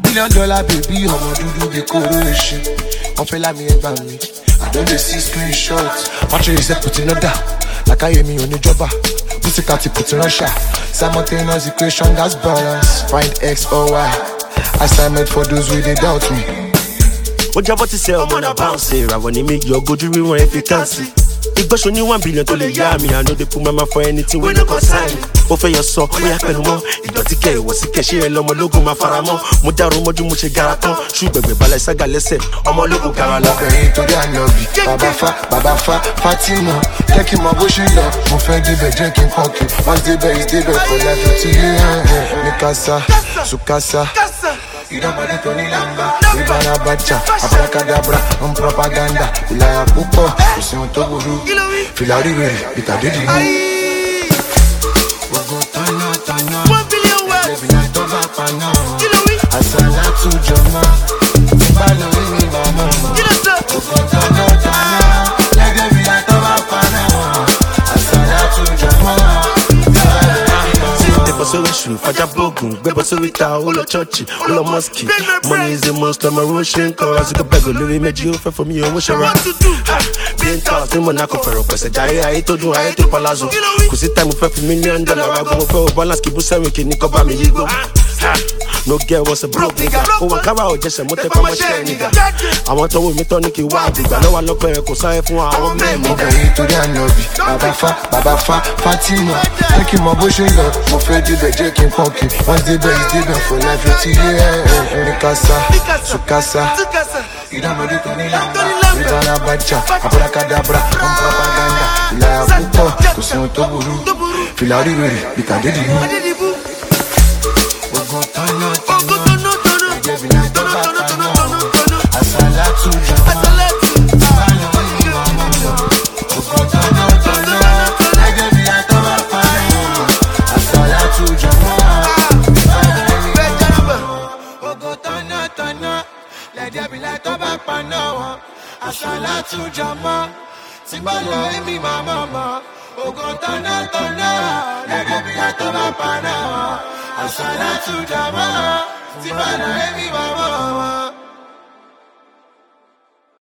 $1 million baby, ọmọ dúdú bí kóró èṣin. Wọ́n fẹ́ lámì ẹgbàá mi, I don't dey see screenshots. Watch it, put in order, like I hear me on the jobber. Pussycat put in Russia, simultaneous equation that's balance. Find X or Y, assignment for those who they doubt me. What you about to say, I'm on a bounce here. I want to make your go to rerun if you can't see. If you need $1 billion to lay me, I know they put my mouth for anything when you consign. Over your soul, we have no more. It don't take care, what's the cash here? Lomo logo, my faramo. Mudaro moju muche garaton. Shoot baby, balasaga lesse. Omo logo garala. To the lobby, Baba Fatima. Take him a bush in love. Mon frère dit, drinking coffee. Once the best, the best for life. To you, Mikasa, Sukasa. You don't want to Lamba, Ibana Bacha, Abracadabra, propaganda. Ilaya Pupo, you see on Toguru, Filari, Pitadidi. $1 billion worth. Asala to Jama, Balo, Mama. So we shoot for Jabogun, Bebo Sowita, Olo Churchy, Olo Mosque. Money is the most of my Russian cause. You can beg a little made you for me, and wish around. Being tough, the Monaco for a person. I told you, I to Palazzo. Cause it's time for $1 million. I go for balance, keep us every kid, Nico Bami, no girl was a broke nigga. Oh, I come out just a motor from my share, nigga. I want to meet Tonic Wild. I know I look like a sign for our men. To the lobby, Baba Fatima. Take him a bush in love. Mon frère dit, drinking coffee. Once the best, the best for life. To you, Mikasa, Sukasa. You don't know the Tony Lamba. Ibana Bacha, Abracadabra, propaganda. Ilaya Pupo, you see on Toguru. Filari, Pitadidi. Asalatu Jama, Simbalo emi mama, Ogotana tona, Legabila toba pana. Asalatu Jama, Simbalo emi mama.